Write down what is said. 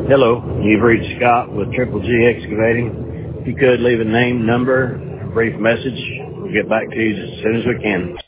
Hello, you've reached Scott with Triple G Excavating. If you could leave a name, number, a brief message, we'll get back to you as soon as we can.